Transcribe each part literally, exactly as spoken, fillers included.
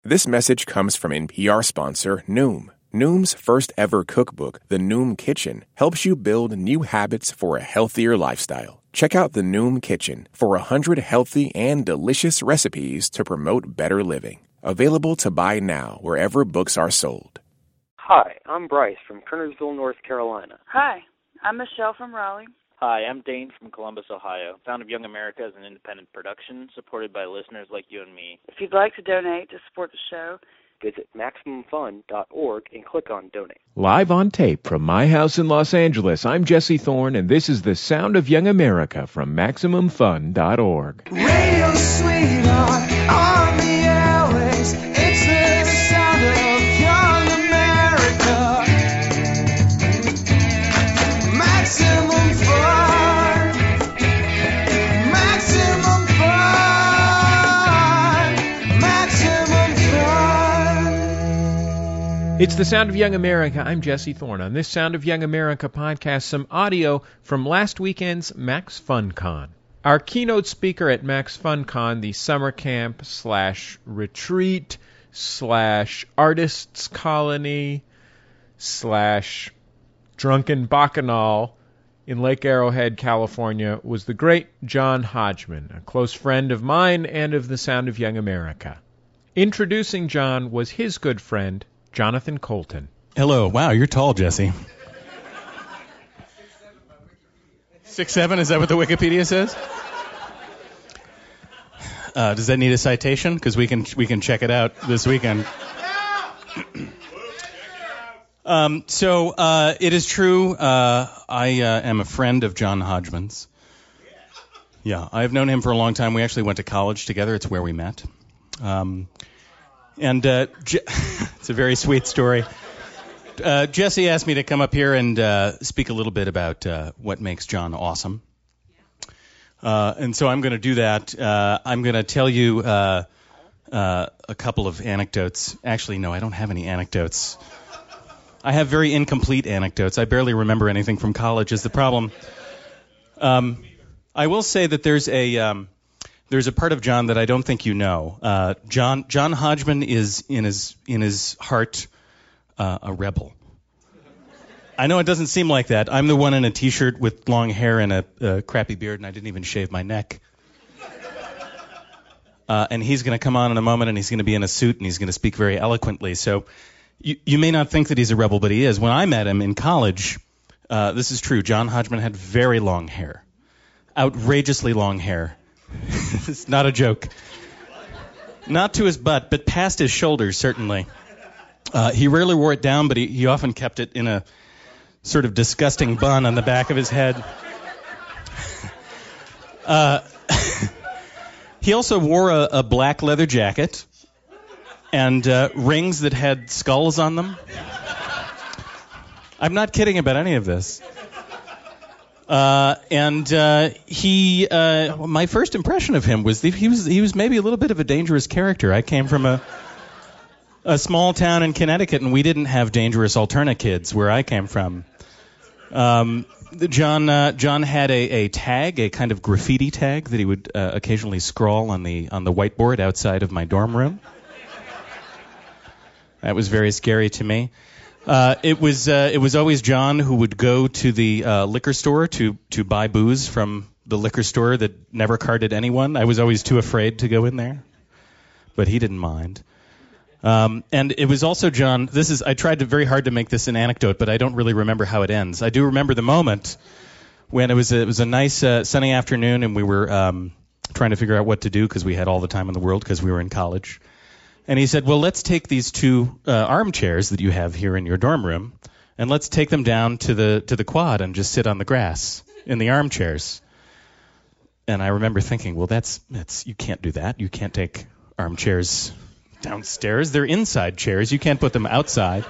This message comes from N P R sponsor Noom. Noom's first ever cookbook, The Noom Kitchen, helps you build new habits for a healthier lifestyle. Check out The Noom Kitchen for one hundred healthy and delicious recipes to promote better living. Available to buy now wherever books are sold. Hi, I'm Bryce from Kernersville, North Carolina. Hi, I'm Michelle from Raleigh. Hi, I'm Dane from Columbus, Ohio. Sound of Young America is an independent production supported by listeners like you and me. If you'd like to donate to support the show, visit Maximum Fun dot org and click on Donate. Live on tape from my house in Los Angeles, I'm Jesse Thorne, and this is the Sound of Young America from Maximum Fun dot org. Radio sweetheart on the airways. It's the sound of young America. Maximum fun. Maximum fun. Maximum fun. It's the Sound of Young America. I'm Jesse Thorne. On this Sound of Young America podcast, some audio from last weekend's Max FunCon. Our keynote speaker at Max FunCon, the summer camp slash retreat slash artists colony slash drunken bacchanal in Lake Arrowhead, California, was the great John Hodgman, a close friend of mine and of the Sound of Young America. Introducing John was his good friend, Jonathan Coulton. Hello. Wow, you're tall, Jesse. Six seven, is that what the Wikipedia says? Uh, does that need a citation? Because we can we can check it out this weekend. um, so uh, it is true. Uh, I uh, am a friend of John Hodgman's. Yeah, I've known him for a long time. We actually went to college together. It's where we met. Um, and uh, Je- it's a very sweet story. Uh, Jesse asked me to come up here and uh, speak a little bit about uh, what makes John awesome. Uh, and so I'm going to do that. Uh, I'm going to tell you uh, uh, a couple of anecdotes. Actually, no, I don't have any anecdotes. I have very incomplete anecdotes. I barely remember anything from college is the problem. Um, I will say that there's a um, there's a part of John that I don't think you know. Uh, John John Hodgman is in his in his heart Uh, a rebel. I know it doesn't seem like that. I'm the one in a T-shirt with long hair and a, a crappy beard, and I didn't even shave my neck. Uh, and he's going to come on in a moment, and he's going to be in a suit, and he's going to speak very eloquently. So you, you may not think that he's a rebel, but he is. When I met him in college, uh, this is true. John Hodgman had very long hair, outrageously long hair. It's not a joke. Not to his butt, but past his shoulders, certainly. Uh, he rarely wore it down, but he, he often kept it in a sort of disgusting bun on the back of his head. Uh, he also wore a, a black leather jacket and uh, rings that had skulls on them. I'm not kidding about any of this. Uh, and uh, he, uh, my first impression of him was that he was he was maybe a little bit of a dangerous character. I came from a a small town in Connecticut, and we didn't have dangerous alternate kids where I came from. Um, John uh, John had a, a tag, a kind of graffiti tag that he would uh, occasionally scrawl on the on the whiteboard outside of my dorm room. That was very scary to me. Uh, it was uh, it was always John who would go to the uh, liquor store to to buy booze from the liquor store that never carded anyone. I was always too afraid to go in there, but he didn't mind. Um, and it was also John. This is I tried to very hard to make this an anecdote, but I don't really remember how it ends. I do remember the moment when it was a, it was a nice uh, sunny afternoon, and we were um, trying to figure out what to do because we had all the time in the world because we were in college. And he said, "Well, let's take these two uh, armchairs that you have here in your dorm room, and let's take them down to the to the quad and just sit on the grass in the armchairs." And I remember thinking, "Well, that's that's you can't do that. You can't take armchairs downstairs. They're inside chairs. You can't put them outside."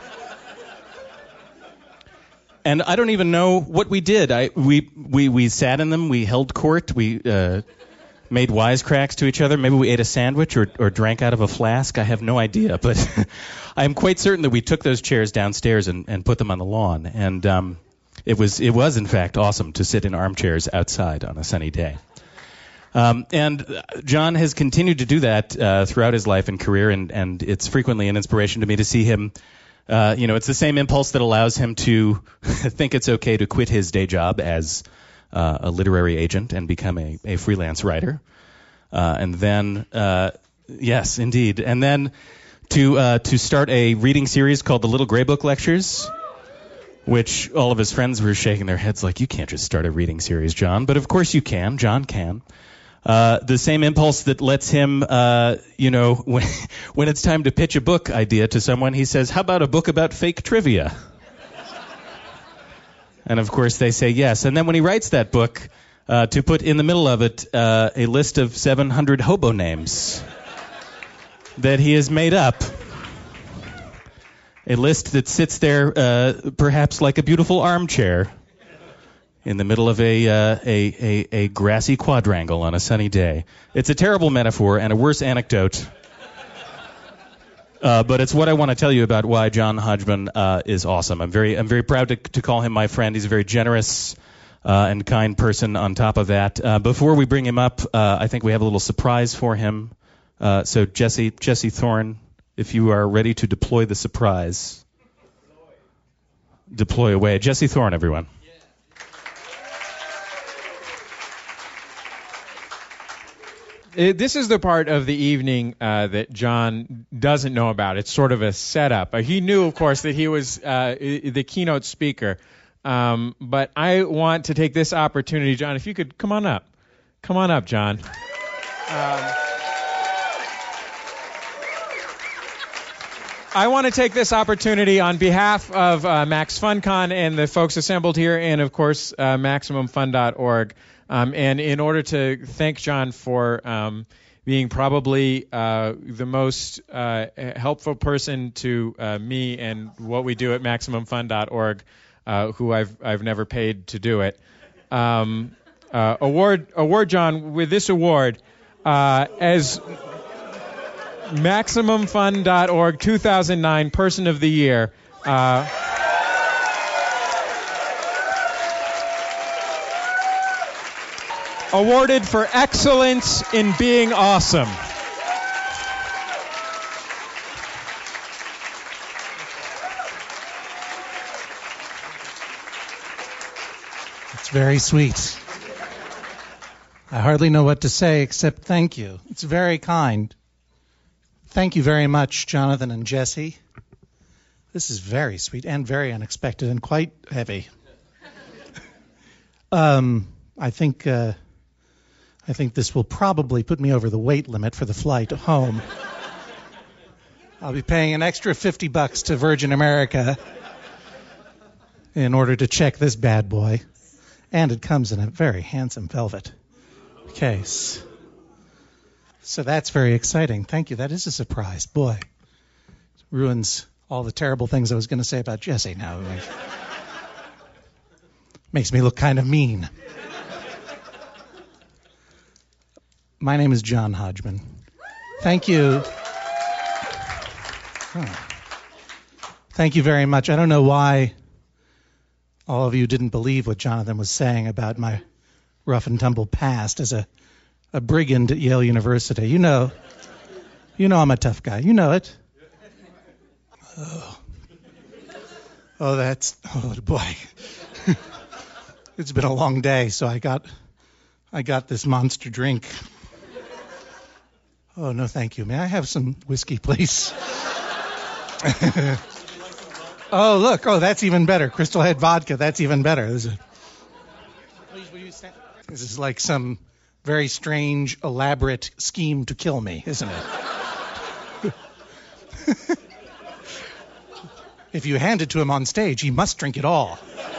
And I don't even know what we did. I we we we sat in them. We held court. We uh, made wisecracks to each other. Maybe we ate a sandwich or or drank out of a flask. I have no idea, but I am quite certain that we took those chairs downstairs and, and put them on the lawn. And um, it was it was in fact awesome to sit in armchairs outside on a sunny day. Um, and John has continued to do that uh, throughout his life and career, and, and it's frequently an inspiration to me to see him. Uh, you know, it's the same impulse that allows him to think it's okay to quit his day job as uh, a literary agent and become a, a freelance writer. Uh, and then, uh, yes, indeed. And then to uh, to start a reading series called the Little Grey Book Lectures, which all of his friends were shaking their heads like, you can't just start a reading series, John. But of course you can. John can. Uh, the same impulse that lets him, uh, you know, when, when it's time to pitch a book idea to someone, he says, how about a book about fake trivia? And of course they say yes. And then when he writes that book, uh, to put in the middle of it uh, a list of seven hundred hobo names that he has made up. A list that sits there uh, perhaps like a beautiful armchair in the middle of a, uh, a, a, a grassy quadrangle on a sunny day. It's a terrible metaphor and a worse anecdote. Uh, but it's what I want to tell you about why John Hodgman uh, is awesome. I'm very I'm very proud to, to call him my friend. He's a very generous uh, and kind person on top of that. Uh, before we bring him up, uh, I think we have a little surprise for him. Uh, so Jesse, Jesse Thorne, if you are ready to deploy the surprise, deploy away. Jesse Thorne, everyone. This is the part of the evening uh, that John doesn't know about. It's sort of a setup. Uh, he knew, of course, that he was uh, the keynote speaker. Um, but I want to take this opportunity, John, if you could come on up. Come on up, John. Um, I want to take this opportunity on behalf of uh, Max FunCon and the folks assembled here and, of course, uh, Maximum Fun dot org. Um, and in order to thank John for um, being probably uh, the most uh, helpful person to uh, me and what we do at Maximum Fun dot org, uh, who I've I've never paid to do it, um, uh, award award John with this award uh, as Maximum Fun dot org two thousand nine Person of the Year. Uh, Awarded for excellence in being awesome. It's very sweet. I hardly know what to say except thank you. It's very kind. Thank you very much, Jonathan and Jesse. This is very sweet and very unexpected and quite heavy. um, I think... Uh, I think this will probably put me over the weight limit for the flight home. I'll be paying an extra fifty bucks to Virgin America in order to check this bad boy. And it comes in a very handsome velvet case. So that's very exciting. Thank you. That is a surprise. Boy, it ruins all the terrible things I was going to say about Jesse now. Makes me look kind of mean. My name is John Hodgman. Thank you. Oh. Thank you very much. I don't know why all of you didn't believe what Jonathan was saying about my rough and tumble past as a, a brigand at Yale University. You know, you know I'm a tough guy. You know it. Oh, oh that's, oh boy. It's been a long day, so I got, I got this monster drink. Oh, no, thank you. May I have some whiskey, please? Oh, look. Oh, that's even better. Crystal Head vodka. That's even better. This is, please, will you stand? This is like some very strange, elaborate scheme to kill me, isn't it? If you hand it to him on stage, he must drink it all.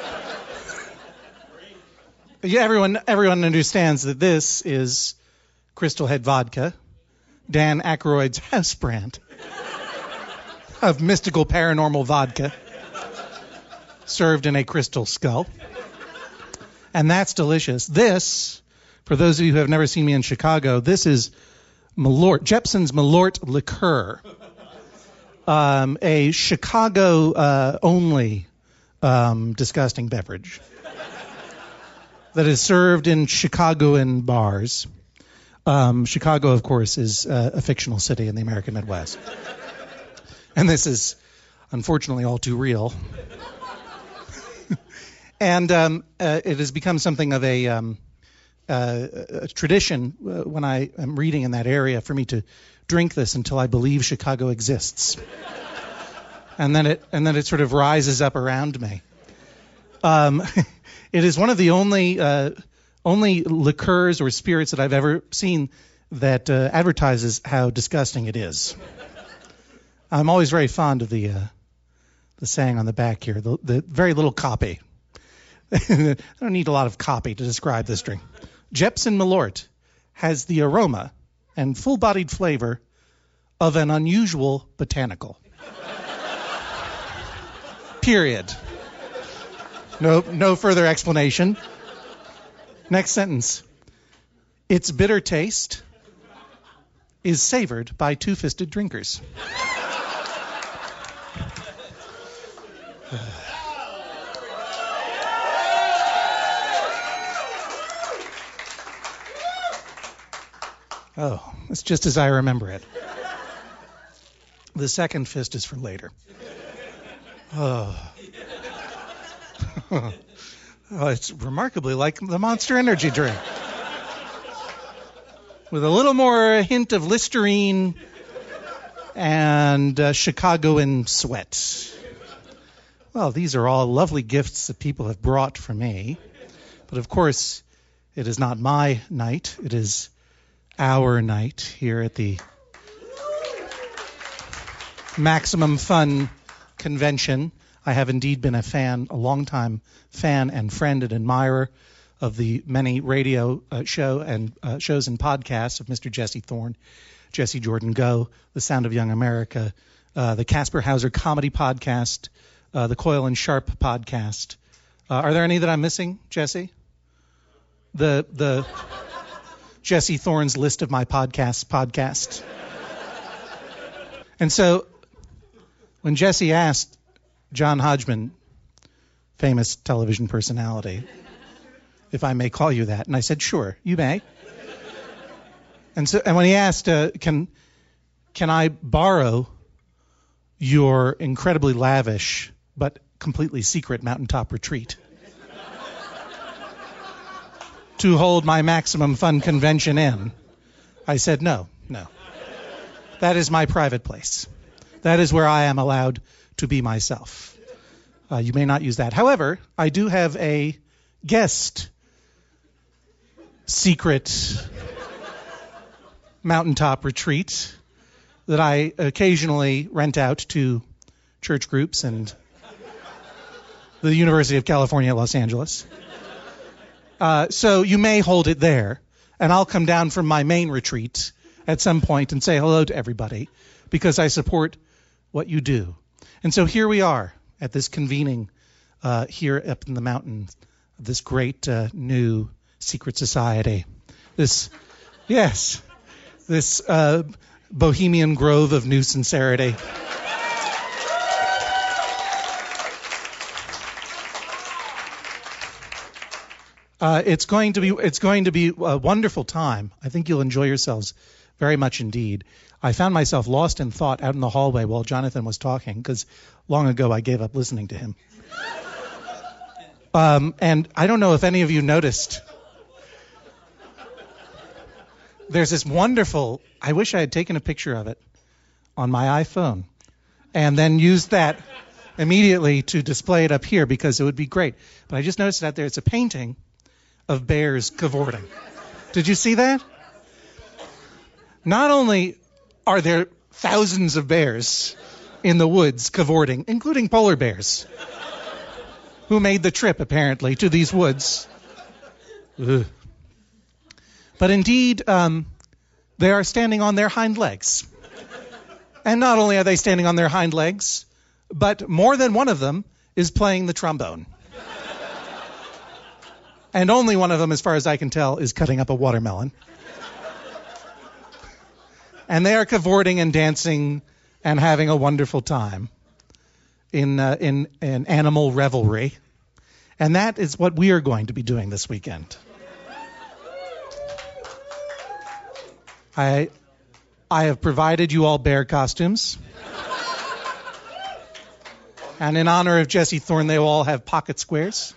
Yeah, everyone, everyone understands that this is Crystal Head vodka, Dan Aykroyd's house brand of mystical paranormal vodka, served in a crystal skull. And that's delicious. This, for those of you who have never seen me in Chicago, this is Malort, Jeppson's Malort liqueur, um, a Chicago-only uh, um, disgusting beverage that is served in Chicagoan bars. Um, Chicago, of course, is uh, a fictional city in the American Midwest. And this is, unfortunately, all too real. and um, uh, it has become something of a, um, uh, a tradition uh, when I am reading in that area for me to drink this until I believe Chicago exists. and then it and then it sort of rises up around me. Um, it is one of the only uh, only liqueurs or spirits that I've ever seen that uh, advertises how disgusting it is. I'm always very fond of the uh, the saying on the back here, the, the very little copy. I don't need a lot of copy to describe this drink. Jepson Malort has the aroma and full-bodied flavor of an unusual botanical. Period. No, no further explanation. Next sentence. Its bitter taste is savored by two-fisted drinkers. Oh, it's just as I remember it. The second fist is for later. Oh. Oh, it's remarkably like the Monster Energy drink. With a little more hint of Listerine and uh, Chicagoan sweat. Well, these are all lovely gifts that people have brought for me. But of course, it is not my night. It is our night here at the Maximum Fun Convention. I have indeed been a fan, a longtime fan and friend and admirer of the many radio uh, show and uh, shows and podcasts of Mister Jesse Thorne, Jesse Jordan Go, The Sound of Young America, uh, the Casper Hauser Comedy Podcast, uh, the Coyle and Sharp Podcast. Uh, are there any that I'm missing, Jesse? The the Jesse Thorne's List of My Podcasts podcast. And so when Jesse asked John Hodgman, famous television personality, if I may call you that, and I said, sure, you may. And so, and when he asked, uh, can can I borrow your incredibly lavish but completely secret mountaintop retreat to hold my Maximum Fun convention in? I said, no, no. That is my private place. That is where I am allowed to be myself. Uh, you may not use that. However, I do have a guest secret mountaintop retreat that I occasionally rent out to church groups and the University of California, Los Angeles. Uh, so you may hold it there, and I'll come down from my main retreat at some point and say hello to everybody because I support what you do. And so here we are at this convening uh, here up in the mountains of this great uh, new secret society. This, yes, this uh, bohemian grove of new sincerity. Uh, it's going to be it's going to be a wonderful time. I think you'll enjoy yourselves very much indeed. I found myself lost in thought out in the hallway while Jonathan was talking because long ago I gave up listening to him. Um, and I don't know if any of you noticed. There's this wonderful, I wish I had taken a picture of it on my iPhone and then used that immediately to display it up here because it would be great. But I just noticed it out there. It's a painting of bears cavorting. Did you see that? Not only are there thousands of bears in the woods cavorting, including polar bears, who made the trip, apparently, to these woods. Ugh. But indeed, um, they are standing on their hind legs. And not only are they standing on their hind legs, but more than one of them is playing the trombone. And only one of them, as far as I can tell, is cutting up a watermelon. And they are cavorting and dancing and having a wonderful time in uh, in in animal revelry. And that is what we are going to be doing this weekend. I I have provided you all bear costumes. And in honor of Jesse Thorne, they will all have pocket squares.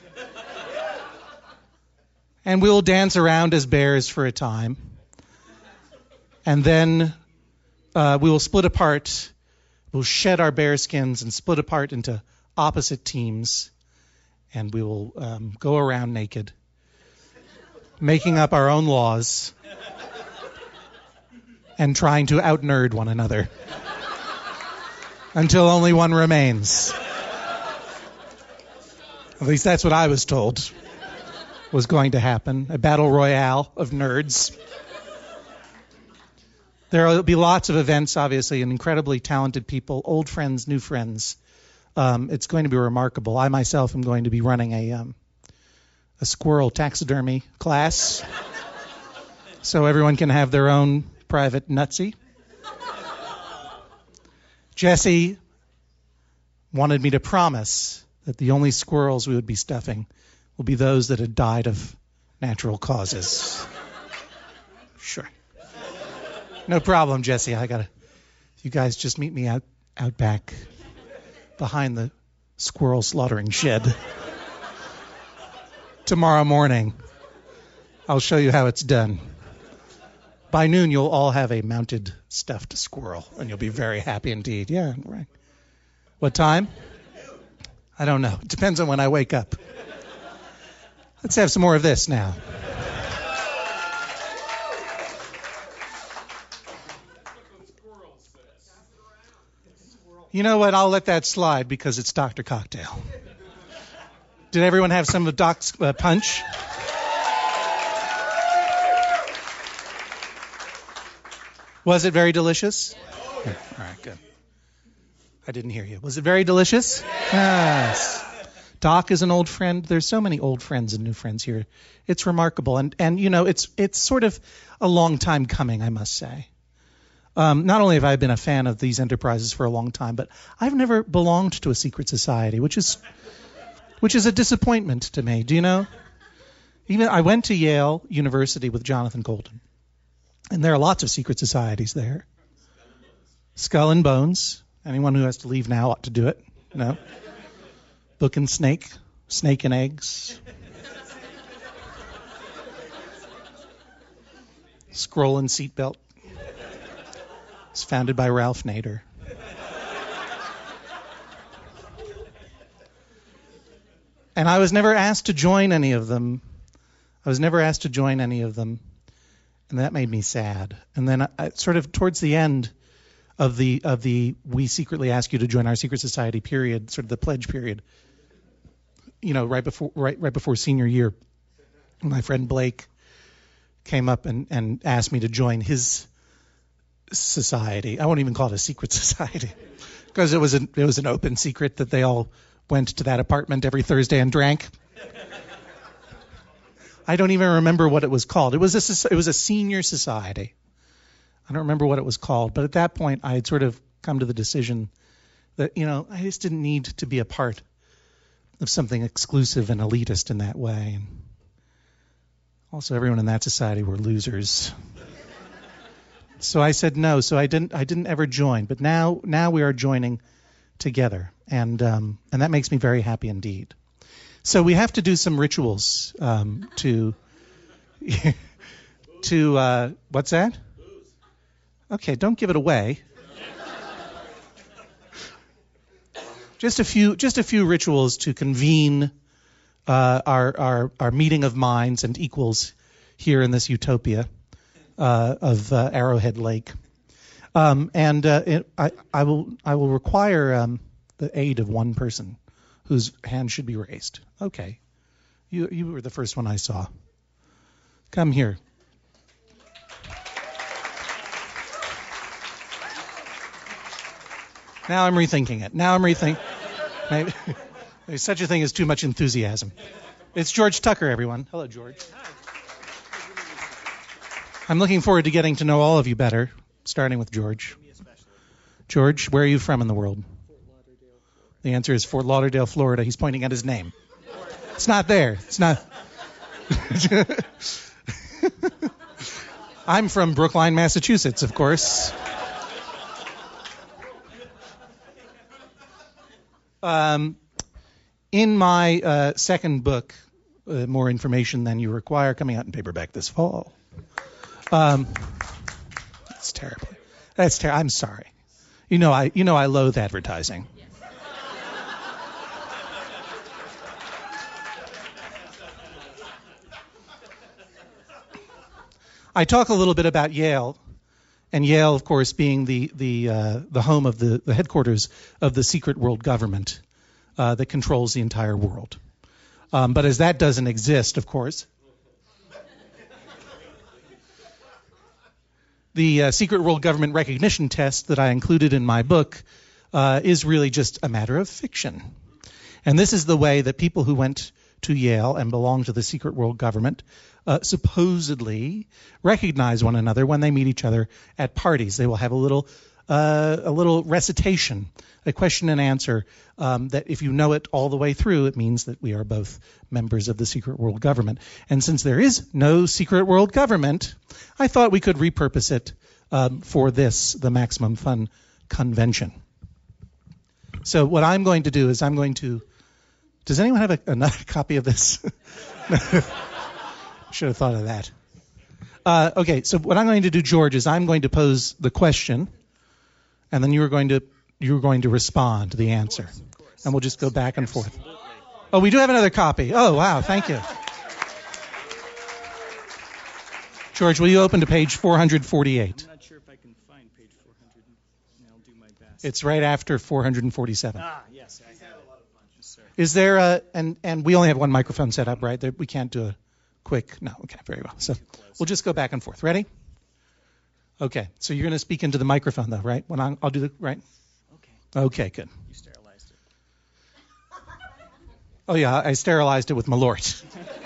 And we will dance around as bears for a time. And then uh, we will split apart. We'll shed our bear skins and split apart into opposite teams. And we will um, go around naked, making up our own laws and trying to out-nerd one another until only one remains. At least that's what I was told was going to happen, a battle royale of nerds. There will be lots of events, obviously, and incredibly talented people, old friends, new friends. Um, it's going to be remarkable. I myself am going to be running a um, a squirrel taxidermy class, so everyone can have their own private nutsy. Jesse wanted me to promise that the only squirrels we would be stuffing will be those that had died of natural causes. Sure. No problem, Jesse. I gotta. You guys just meet me out out back behind the squirrel slaughtering shed. Tomorrow morning, I'll show you how it's done. By noon, you'll all have a mounted stuffed squirrel, and you'll be very happy indeed. Yeah, right. What time? I don't know. It depends on when I wake up. Let's have some more of this now. You know what? I'll let that slide because it's Doctor Cocktail. Did everyone have some of Doc's uh, punch? Was it very delicious? Yeah. All right, good. I didn't hear you. Was it very delicious? Yes. Doc is an old friend. There's so many old friends and new friends here. It's remarkable. And, and you know, it's it's sort of a long time coming, I must say. Um, not only have I been a fan of these enterprises for a long time, but I've never belonged to a secret society, which is which is a disappointment to me. Do you know? Even I went to Yale University with Jonathan Golden, and there are lots of secret societies there. Skull and Bones. Anyone who has to leave now ought to do it. No. Book and Snake. Snake and Eggs. Scroll and Seatbelt. It's founded by Ralph Nader. And I was never asked to join any of them. I was never asked to join any of them. And that made me sad. And then I, I, sort of towards the end of the of the we secretly ask you to join our secret society period, sort of the pledge period, you know, right before right right before senior year, my friend Blake came up and, and asked me to join his society. I won't even call it a secret society because it was an it was an open secret that they all went to that apartment every Thursday and drank. I don't even remember what it was called. It was a it was a senior society. I don't remember what it was called, but at that point I had sort of come to the decision that, you know, I just didn't need to be a part of something exclusive and elitist in that way. And also, everyone in that society were losers. So I said no. So I didn't. I didn't ever join. But now, now we are joining together, and um, and that makes me very happy indeed. So we have to do some rituals um, to to uh, what's that? Okay, don't give it away. Just a few, just a few rituals to convene uh, our our our meeting of minds and equals here in this utopia uh, of uh, Arrowhead Lake, um, and uh, it, I I will I will require um, the aid of one person whose hand should be raised. Okay, you you were the first one I saw. Come here. Now I'm rethinking it. Now I'm rethinking. Maybe, maybe such a thing as too much enthusiasm. It's George Tucker, everyone. Hello, George. Hi. I'm looking forward to getting to know all of you better, starting with George. George, where are you from in the world? Fort Lauderdale. The answer is Fort Lauderdale, Florida. He's pointing at his name. It's not there. It's not. I'm from Brookline, Massachusetts, of course. Um, in my uh, second book, uh, More Information Than You Require, coming out in paperback this fall. Um, that's terrible. That's ter- I'm sorry. You know I you know I loathe advertising. I talk a little bit about Yale, and Yale, of course, being the the uh, the home of the, the headquarters of the secret world government uh, that controls the entire world. Um, but as that doesn't exist, of course, the uh, secret world government recognition test that I included in my book uh, is really just a matter of fiction. And this is the way that people who went to Yale and belong to the secret world government uh, supposedly recognize one another when they meet each other at parties. They will have a little uh, a little recitation, a question and answer um, that if you know it all the way through, it means that we are both members of the secret world government. And since there is no secret world government, I thought we could repurpose it um, for this, the Maximum Fun Convention. So what I'm going to do is I'm going to Does anyone have a, another copy of this? Should have thought of that. Uh, okay, so what I'm going to do, George, is I'm going to pose the question, and then you are going to you are going to respond to the answer, of course, of course. And we'll just go back and forth. Absolutely. Oh, we do have another copy. Oh, wow, thank you. George, will you open to page four forty-eight? I'm not sure if I can find page four hundred, and I'll do my best. It's right after four forty-seven. Ah, yes, I have it. Yes, sir. Is there a, and, and we only have one microphone set up, right? There, we can't do a quick, no, okay, very well. So we'll just go back and forth. Ready? Okay, so you're going to speak into the microphone, though, right? When I'm, I'll do the, right? Okay. Okay, good. You sterilized it. Oh, yeah, I sterilized it with Malort.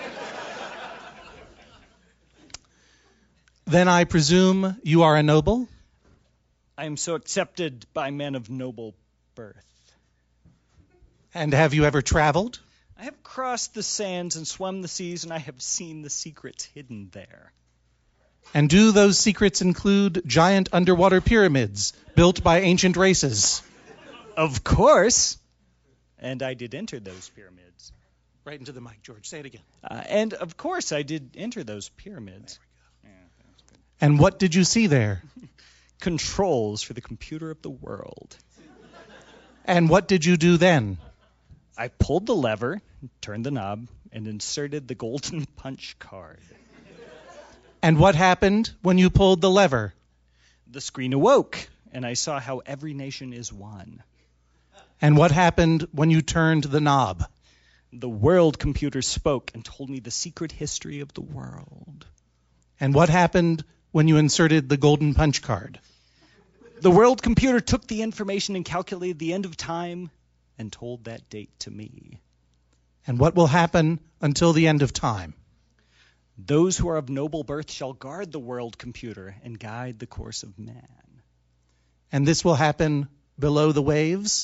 Then I presume you are a noble? I am so accepted by men of noble birth. And have you ever traveled? I have crossed the sands and swum the seas, and I have seen the secrets hidden there. And do those secrets include giant underwater pyramids built by ancient races? Of course. And I did enter those pyramids. Right into the mic, George. Say it again. Uh, and of course I did enter those pyramids. There we go. Yeah, that was good. And what did you see there? Controls for the computer of the world. And what did you do then? I pulled the lever, turned the knob, and inserted the golden punch card. And what happened when you pulled the lever? The screen awoke, and I saw how every nation is one. And what happened when you turned the knob? The world computer spoke and told me the secret history of the world. And what happened when you inserted the golden punch card? The world computer took the information and calculated the end of time and told that date to me. And what will happen until the end of time? Those who are of noble birth shall guard the world computer and guide the course of man. And this will happen below the waves?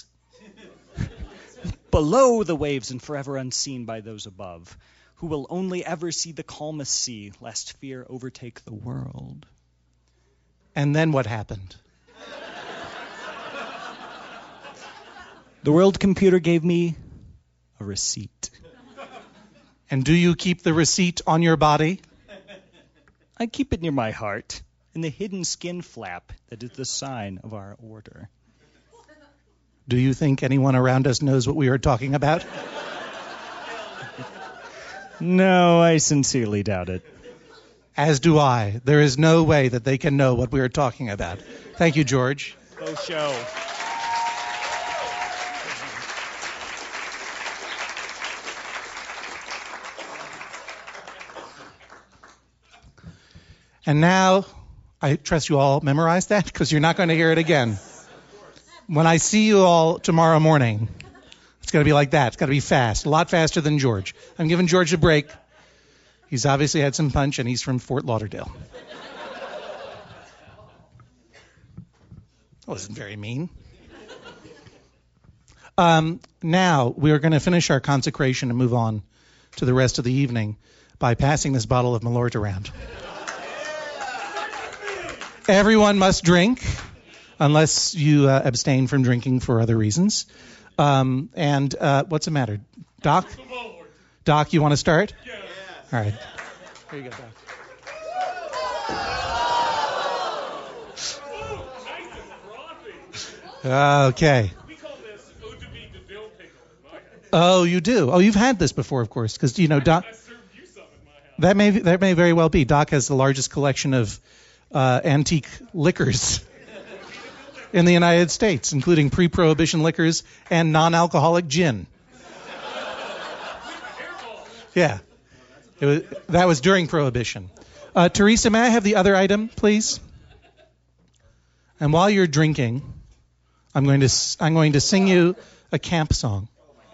Below the waves and forever unseen by those above, who will only ever see the calmest sea, lest fear overtake the world. And then what happened? The world computer gave me a receipt. And do you keep the receipt on your body? I keep it near my heart, in the hidden skin flap that is the sign of our order. Do you think anyone around us knows what we are talking about? No, I sincerely doubt it. As do I. There is no way that they can know what we are talking about. Thank you, George. Go show. And now, I trust you all memorized that because you're not going to hear it again. When I see you all tomorrow morning, it's got to be like that. It's got to be fast, a lot faster than George. I'm giving George a break. He's obviously had some punch, and he's from Fort Lauderdale. That wasn't very mean. Um, now, we are going to finish our consecration and move on to the rest of the evening by passing this bottle of Malort around. Everyone must drink, unless you uh, abstain from drinking for other reasons. Um, and uh, what's the matter? Doc? Doc, you want to start? Yeah. All right. Here you go, Doc. Okay. Oh, you do? Oh, you've had this before, of course, because, you know, Doc... That may that may very well be. Doc has the largest collection of uh, antique liquors in the United States, including pre-prohibition liquors and non-alcoholic gin. Yeah, it was, that was during Prohibition. Uh, Teresa, may I have the other item, please? And while you're drinking, I'm going to I'm going to sing you a camp song.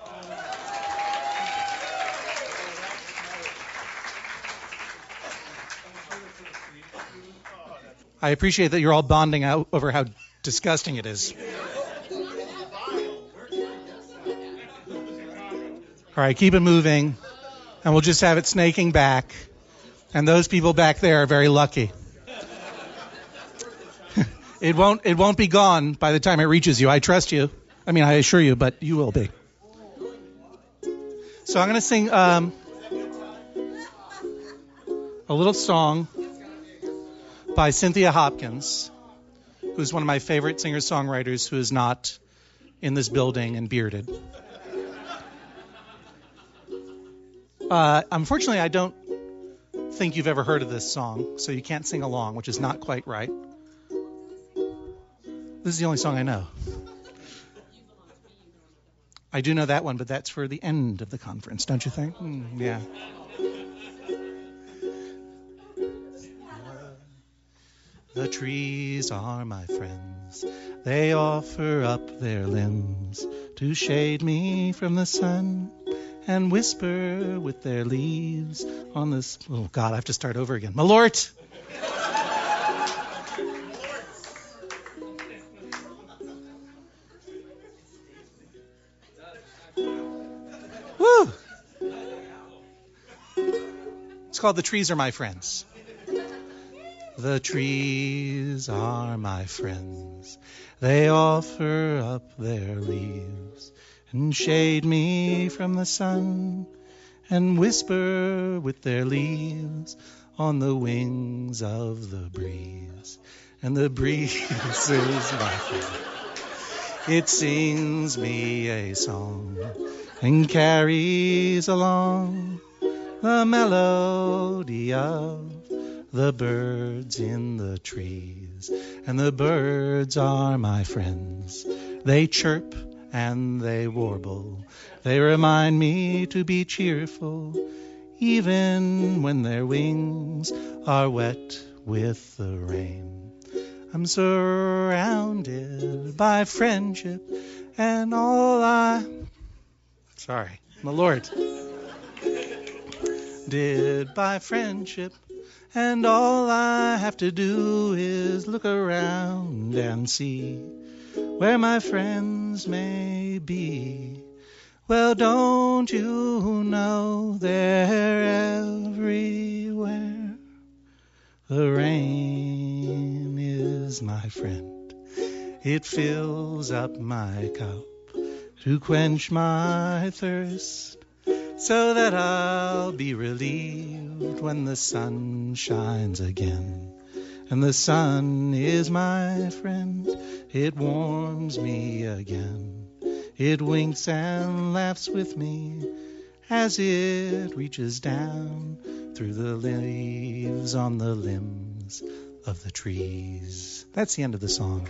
I appreciate that you're all bonding out over how disgusting it is. All right, keep it moving, and we'll just have it snaking back. And those people back there are very lucky. It won't it won't be gone by the time it reaches you. I trust you. I mean, I assure you, but you will be. So I'm going to sing um, a little song by Cynthia Hopkins, who's one of my favorite singer-songwriters who is not in this building and bearded. Uh, unfortunately, I don't think you've ever heard of this song, so you can't sing along, which is not quite right. This is the only song I know. I do know that one, but that's for the end of the conference, don't you think? Mm, yeah. The trees are my friends. They offer up their limbs to shade me from the sun and whisper with their leaves on this... Oh, God, I have to start over again. Malort! Woo! It's called The Trees Are My Friends. The trees are my friends. They offer up their leaves and shade me from the sun and whisper with their leaves on the wings of the breeze. And the breeze is my friend. It sings me a song and carries along the melody of the birds in the trees. And the birds are my friends. They chirp and they warble. They remind me to be cheerful, even when their wings are wet with the rain. I'm surrounded by friendship and all I... Sorry, my Lord. Did by friendship, and all I have to do is look around and see where my friends may be. Well, don't you know they're everywhere? The rain is my friend. It fills up my cup to quench my thirst, so that I'll be relieved when the sun shines again. And the sun is my friend. It warms me again. It winks and laughs with me as it reaches down through the leaves on the limbs of the trees. That's the end of the song.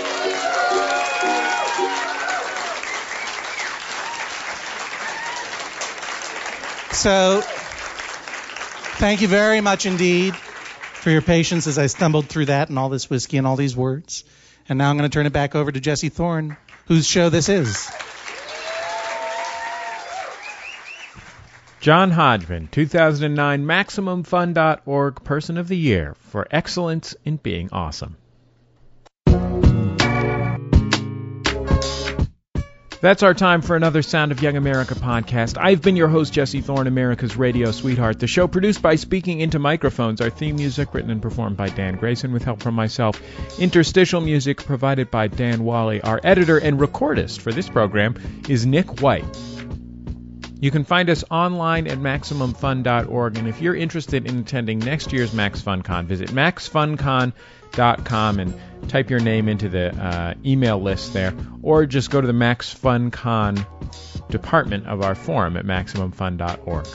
So, thank you very much indeed for your patience as I stumbled through that and all this whiskey and all these words. And now I'm going to turn it back over to Jesse Thorne, whose show this is. John Hodgman, two thousand nine Maximum Fun dot org Person of the Year for excellence in being awesome. That's our time for another Sound of Young America podcast. I've been your host, Jesse Thorne, America's radio sweetheart. The show produced by Speaking Into Microphones. Our theme music written and performed by Dan Grayson with help from myself. Interstitial music provided by Dan Wally. Our editor and recordist for this program is Nick White. You can find us online at maximum fun dot org, and if you're interested in attending next year's Max Fun Con, visit max fun con dot com and type your name into the uh, email list there, or just go to the Max Fun Con department of our forum at maximum fun dot org.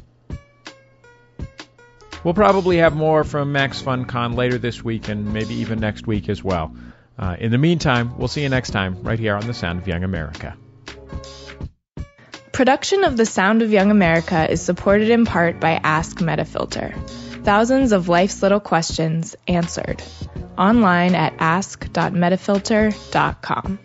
We'll probably have more from Max Fun Con later this week and maybe even next week as well. Uh, in the meantime, we'll see you next time right here on The Sound of Young America. Production of The Sound of Young America is supported in part by Ask Metafilter. Thousands of life's little questions answered. Online at ask dot metafilter dot com.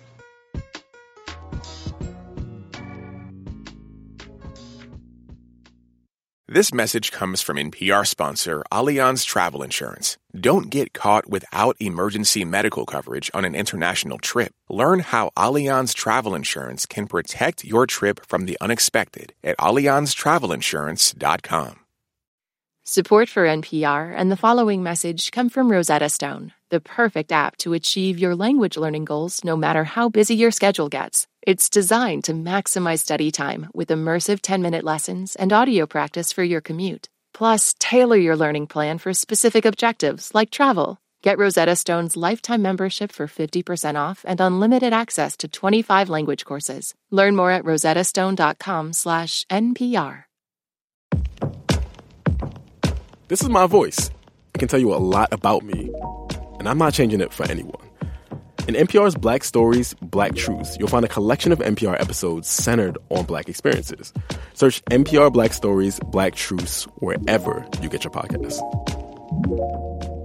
This message comes from N P R sponsor Allianz Travel Insurance. Don't get caught without emergency medical coverage on an international trip. Learn how Allianz Travel Insurance can protect your trip from the unexpected at allianz travel insurance dot com. Support for N P R and the following message come from Rosetta Stone, the perfect app to achieve your language learning goals no matter how busy your schedule gets. It's designed to maximize study time with immersive ten-minute lessons and audio practice for your commute. Plus, tailor your learning plan for specific objectives like travel. Get Rosetta Stone's lifetime membership for fifty percent off and unlimited access to twenty-five language courses. Learn more at rosettastone.com slash NPR. This is my voice. It can tell you a lot about me, and I'm not changing it for anyone. In N P R's Black Stories, Black Truths, you'll find a collection of N P R episodes centered on Black experiences. Search N P R Black Stories, Black Truths wherever you get your podcasts.